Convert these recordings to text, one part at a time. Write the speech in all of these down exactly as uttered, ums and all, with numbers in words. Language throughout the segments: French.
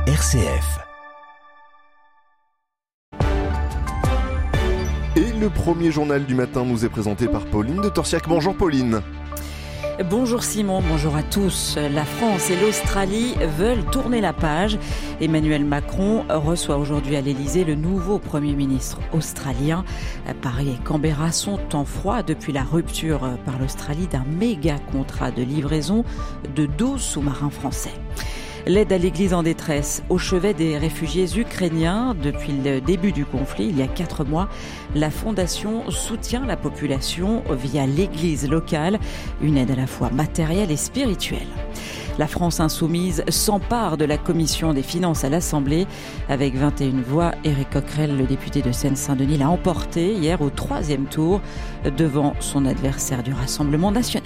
R C F. Et le premier journal du matin nous est présenté par Pauline de Torsiac. Bonjour Pauline. Bonjour Simon, bonjour à tous. La France et l'Australie veulent tourner la page. Emmanuel Macron reçoit aujourd'hui à l'Elysée le nouveau Premier ministre australien. Paris et Canberra sont en froid depuis la rupture par l'Australie d'un méga contrat de livraison de douze sous-marins français. L'aide à l'Église en détresse au chevet des réfugiés ukrainiens. Depuis le début du conflit, il y a quatre mois, la Fondation soutient la population via l'Église locale, une aide à la fois matérielle et spirituelle. La France insoumise s'empare de la commission des finances à l'Assemblée. Avec vingt et une voix, Éric Coquerel, le député de Seine-Saint-Denis, l'a emporté hier au troisième tour devant son adversaire du Rassemblement national.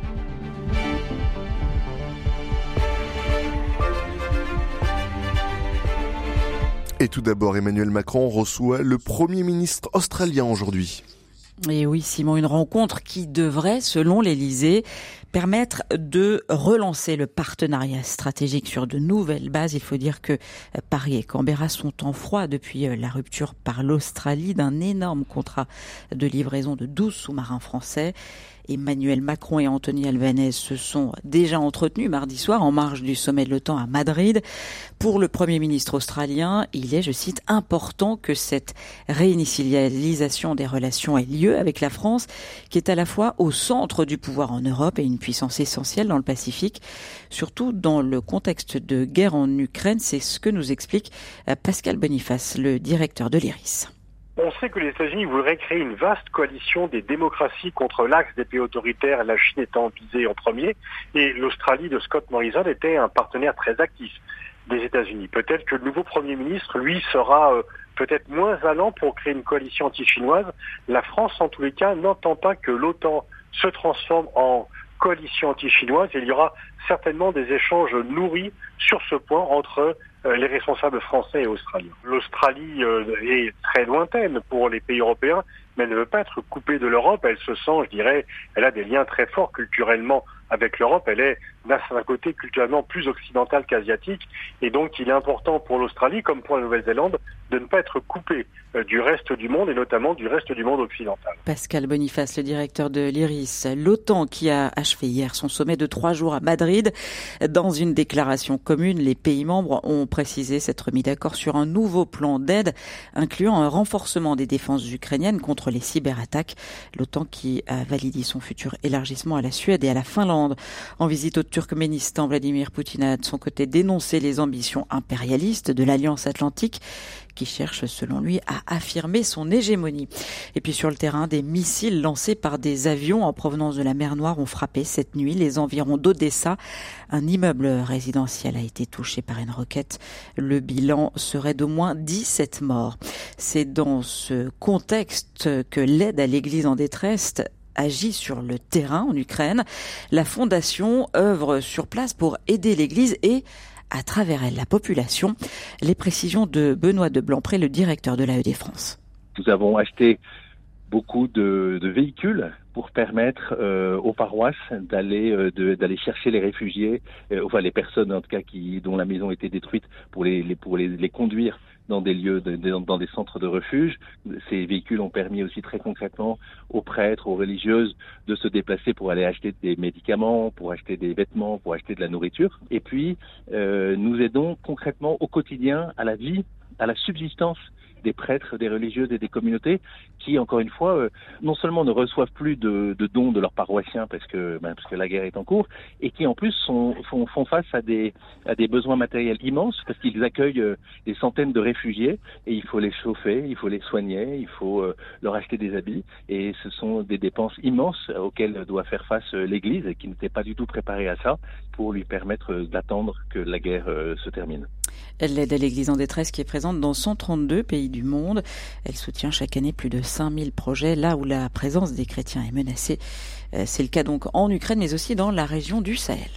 Et tout d'abord, Emmanuel Macron reçoit le Premier ministre australien aujourd'hui. Et oui, Simon, une rencontre qui devrait, selon l'Elysée, permettre de relancer le partenariat stratégique sur de nouvelles bases. Il faut dire que Paris et Canberra sont en froid depuis la rupture par l'Australie d'un énorme contrat de livraison de douze sous-marins français. Emmanuel Macron et Anthony Albanese se sont déjà entretenus mardi soir en marge du sommet de l'OTAN à Madrid. Pour le Premier ministre australien, il est, je cite, important que cette réinitialisation des relations ait lieu avec la France, qui est à la fois au centre du pouvoir en Europe et une puissance essentielle dans le Pacifique, surtout dans le contexte de guerre en Ukraine. C'est ce que nous explique Pascal Boniface, le directeur de l'I R I S. On sait que les États-Unis voudraient créer une vaste coalition des démocraties contre l'axe des pays autoritaires, la Chine étant visée en premier, et l'Australie de Scott Morrison était un partenaire très actif des États-Unis. Peut-être que le nouveau Premier ministre, lui, sera euh, peut-être moins allant pour créer une coalition anti-chinoise. La France, en tous les cas, n'entend pas que l'OTAN se transforme en coalition anti-chinoise. Il y aura certainement des échanges nourris sur ce point entre euh, les responsables français et australiens. L'Australie euh, est très lointaine pour les pays européens, mais elle ne veut pas être coupée de l'Europe. Elle se sent, je dirais, elle a des liens très forts culturellement avec l'Europe. Elle est d'un certain côté culturellement plus occidentale qu'asiatique, et donc il est important pour l'Australie, comme pour la Nouvelle-Zélande, de ne pas être coupée euh, du reste du monde, et notamment du reste du monde occidental. Pascal Boniface, le directeur de l'I R I S. L'OTAN qui a achevé hier son sommet de trois jours à Madrid. Dans une déclaration commune, les pays membres ont précisé s'être mis d'accord sur un nouveau plan d'aide, incluant un renforcement des défenses ukrainiennes contre les cyberattaques. L'OTAN qui a validé son futur élargissement à la Suède et à la Finlande. En visite au Turkménistan, Vladimir Poutine a de son côté dénoncé les ambitions impérialistes de l'Alliance Atlantique, qui cherche, selon lui, à affirmer son hégémonie. Et puis sur le terrain, des missiles lancés par des avions en provenance de la mer Noire ont frappé cette nuit les environs d'Odessa. Un immeuble résidentiel a été touché par une roquette. Le bilan serait d'au moins dix-sept morts. C'est dans ce contexte que l'aide à l'Église en détresse agit sur le terrain en Ukraine. La Fondation œuvre sur place pour aider l'Église et à travers elle la population. Les précisions de Benoît de Blanpré, le directeur de l'A E D France. Nous avons acheté beaucoup de, de véhicules pour permettre euh, aux paroisses d'aller euh, de, d'aller chercher les réfugiés, euh, enfin les personnes en tout cas qui dont la maison était détruite, pour les, les pour les, les conduire dans des lieux, de, de, dans des centres de refuge. Ces véhicules ont permis aussi très concrètement aux prêtres, aux religieuses de se déplacer pour aller acheter des médicaments, pour acheter des vêtements, pour acheter de la nourriture. Et puis, euh, nous aidons concrètement au quotidien à la vie, à la subsistance des prêtres, des religieuses et des communautés qui, encore une fois, euh, non seulement ne reçoivent plus de, de dons de leurs paroissiens parce que, ben, parce que la guerre est en cours, et qui en plus sont, font, font face à des, à des besoins matériels immenses parce qu'ils accueillent euh, des centaines de réfugiés et il faut les chauffer, il faut les soigner, il faut euh, leur acheter des habits, et ce sont des dépenses immenses auxquelles doit faire face euh, l'Église, et qui n'était pas du tout préparée à ça pour lui permettre euh, d'attendre que la guerre euh, se termine. L'aide à l'Église en détresse qui est présente dans cent trente-deux pays du monde. Elle soutient chaque année plus de cinq mille projets là où la présence des chrétiens est menacée. C'est le cas donc en Ukraine, mais aussi dans la région du Sahel.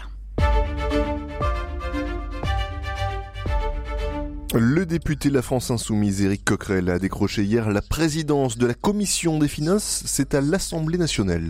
Le député de la France Insoumise, Éric Coquerel, a décroché hier la présidence de la Commission des finances. C'est à l'Assemblée nationale.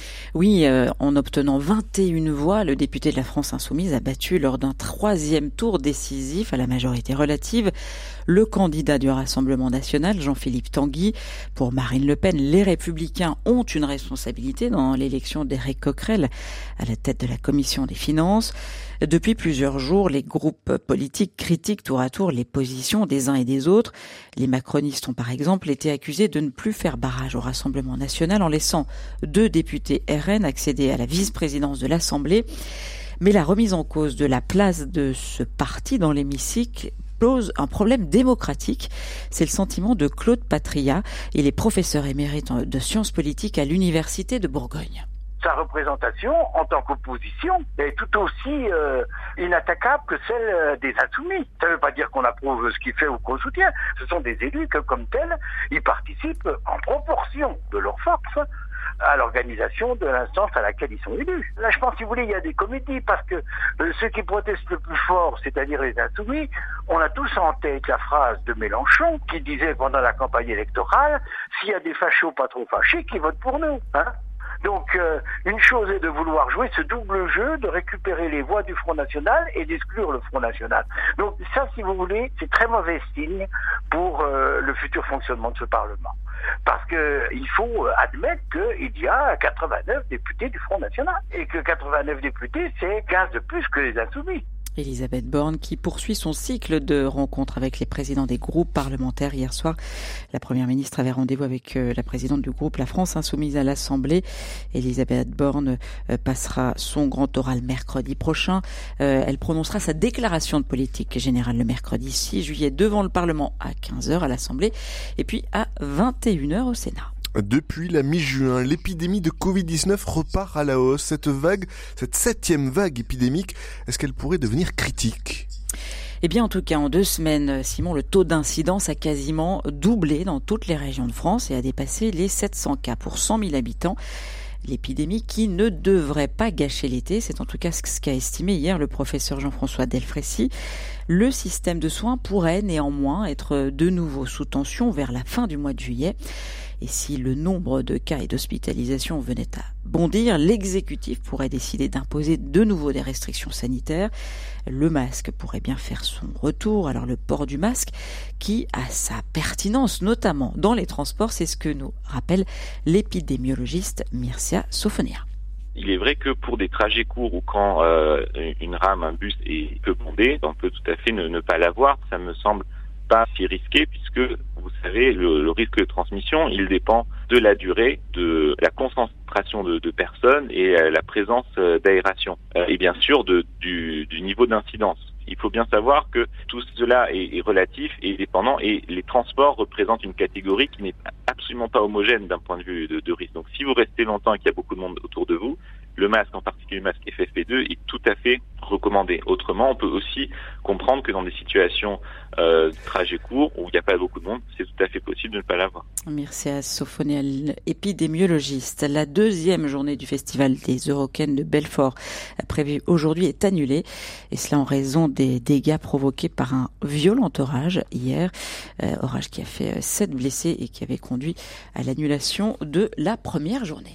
Oui, euh, en obtenant vingt et une voix, le député de la France Insoumise a battu lors d'un troisième tour décisif à la majorité relative le candidat du Rassemblement national, Jean-Philippe Tanguy. Pour Marine Le Pen, les Républicains ont une responsabilité dans l'élection d'Éric Coquerel à la tête de la Commission des finances. Depuis plusieurs jours, les groupes politiques critiquent tour à tour les positions des uns et des autres. Les macronistes ont par exemple été accusés de ne plus faire barrage au Rassemblement national en laissant deux députés R N accéder à la vice-présidence de l'Assemblée. Mais la remise en cause de la place de ce parti dans l'hémicycle pose un problème démocratique. C'est le sentiment de Claude Patria. Il est professeur émérite de sciences politiques à l'Université de Bourgogne. Sa représentation en tant qu'opposition est tout aussi euh, inattaquable que celle des insoumis. Ça ne veut pas dire qu'on approuve ce qu'il fait ou qu'on soutient. Ce sont des élus que, comme tels, ils participent en proportion de leur force à l'organisation de l'instance à laquelle ils sont élus. Là, je pense, si vous voulez, il y a des comédies, parce que euh, ceux qui protestent le plus fort, c'est-à-dire les insoumis, on a tous en tête la phrase de Mélenchon qui disait pendant la campagne électorale « S'il y a des fachos pas trop fâchés, qui votent pour nous hein ?» Donc, euh, une chose est de vouloir jouer ce double jeu, de récupérer les voix du Front National et d'exclure le Front National. Donc, ça, si vous voulez, c'est très mauvais signe pour euh, le futur fonctionnement de ce Parlement. Parce que il faut admettre qu'il y a quatre-vingt-neuf députés du Front National. Et que quatre-vingt-neuf députés, c'est quinze de plus que les Insoumis. Elisabeth Borne qui poursuit son cycle de rencontres avec les présidents des groupes parlementaires. Hier soir, la première ministre avait rendez-vous avec la présidente du groupe La France Insoumise à l'Assemblée. Elisabeth Borne passera son grand oral mercredi prochain. Elle prononcera sa déclaration de politique générale le mercredi six juillet devant le Parlement à quinze heures à l'Assemblée et puis à vingt et une heures au Sénat. Depuis la mi-juin, l'épidémie de covid dix-neuf repart à la hausse. Cette vague, cette septième vague épidémique, est-ce qu'elle pourrait devenir critique ? Eh bien, en tout cas, en deux semaines, Simon, le taux d'incidence a quasiment doublé dans toutes les régions de France et a dépassé les sept cents cas pour cent mille habitants. L'épidémie qui ne devrait pas gâcher l'été, c'est en tout cas ce qu'a estimé hier le professeur Jean-François Delfrécy. Le système de soins pourrait néanmoins être de nouveau sous tension vers la fin du mois de juillet. Et si le nombre de cas et d'hospitalisations venait à bondir, l'exécutif pourrait décider d'imposer de nouveau des restrictions sanitaires. Le masque pourrait bien faire son retour. Alors le port du masque qui a sa pertinence, notamment dans les transports, c'est ce que nous rappelle l'épidémiologiste Mircea Sofonia. Il est vrai que pour des trajets courts ou quand euh, une rame, un bus est peu bondé, on peut tout à fait ne, ne pas l'avoir. Ça me semble pas si risqué puisque, vous savez, le, le risque de transmission, il dépend de la durée, de la concentration de, de personnes et euh, la présence euh, d'aération euh, et bien sûr de, du, du niveau d'incidence. Il faut bien savoir que tout cela est, est relatif et dépendant et les transports représentent une catégorie qui n'est absolument pas homogène d'un point de vue de, de risque. Donc si vous restez longtemps et qu'il y a beaucoup de monde autour de vous, le masque, en particulier le masque F F P deux, est tout à fait recommandé. Autrement, on peut aussi comprendre que dans des situations euh, de trajet court où il n'y a pas beaucoup de monde, c'est tout à fait possible de ne pas l'avoir. Mircea Sofonia, épidémiologiste. La deuxième journée du festival des Eurocaines de Belfort prévue aujourd'hui est annulée, et cela en raison des dégâts provoqués par un violent orage hier, euh, orage qui a fait sept blessés et qui avait conduit à l'annulation de la première journée.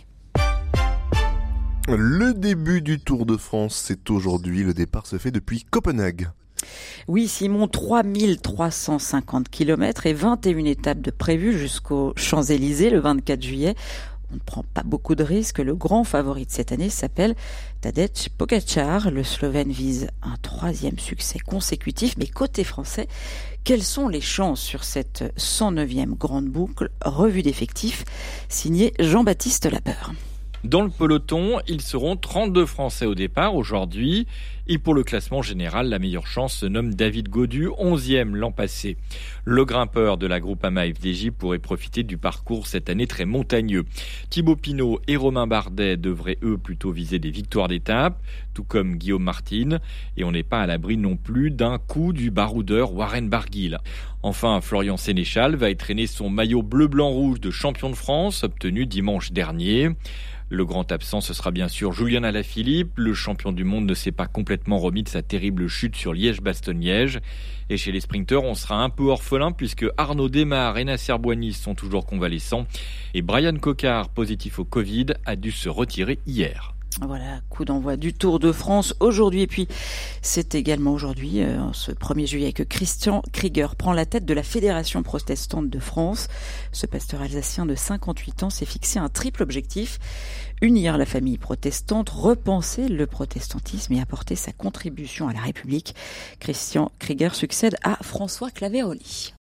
Le début du Tour de France, c'est aujourd'hui. Le départ se fait depuis Copenhague. Oui, Simon, trois mille trois cent cinquante kilomètres et vingt et une étapes de prévues jusqu'aux Champs-Élysées le vingt-quatre juillet. On ne prend pas beaucoup de risques. Le grand favori de cette année s'appelle Tadej Pogačar. Le Slovène vise un troisième succès consécutif. Mais côté français, quelles sont les chances sur cette cent neuvième grande boucle? Revue d'effectifs, signée Jean-Baptiste Labeur. Dans le peloton, ils seront trente-deux Français au départ aujourd'hui. Et pour le classement général, la meilleure chance se nomme David Gaudu, onzième l'an passé. Le grimpeur de la Groupama F D J pourrait profiter du parcours cette année très montagneux. Thibaut Pinot et Romain Bardet devraient eux plutôt viser des victoires d'étape, tout comme Guillaume Martin. Et on n'est pas à l'abri non plus d'un coup du baroudeur Warren Barguil. Enfin, Florian Sénéchal va étreiner son maillot bleu-blanc-rouge de champion de France, obtenu dimanche dernier. Le grand absent, ce sera bien sûr Julian Alaphilippe. Le champion du monde ne s'est pas complètement complètement remis de sa terrible chute sur Liège-Bastogne-Liège. Et chez les sprinteurs, on sera un peu orphelin puisque Arnaud Desmar et Nasser Bouhanni sont toujours convalescents. Et Brian Coquard, positif au Covid, a dû se retirer hier. Voilà, coup d'envoi du Tour de France aujourd'hui. Et puis, c'est également aujourd'hui, euh, ce premier juillet, que Christian Krieger prend la tête de la Fédération protestante de France. Ce pasteur alsacien de cinquante-huit ans s'est fixé un triple objectif: unir la famille protestante, repenser le protestantisme et apporter sa contribution à la République. Christian Krieger succède à François Claveroli.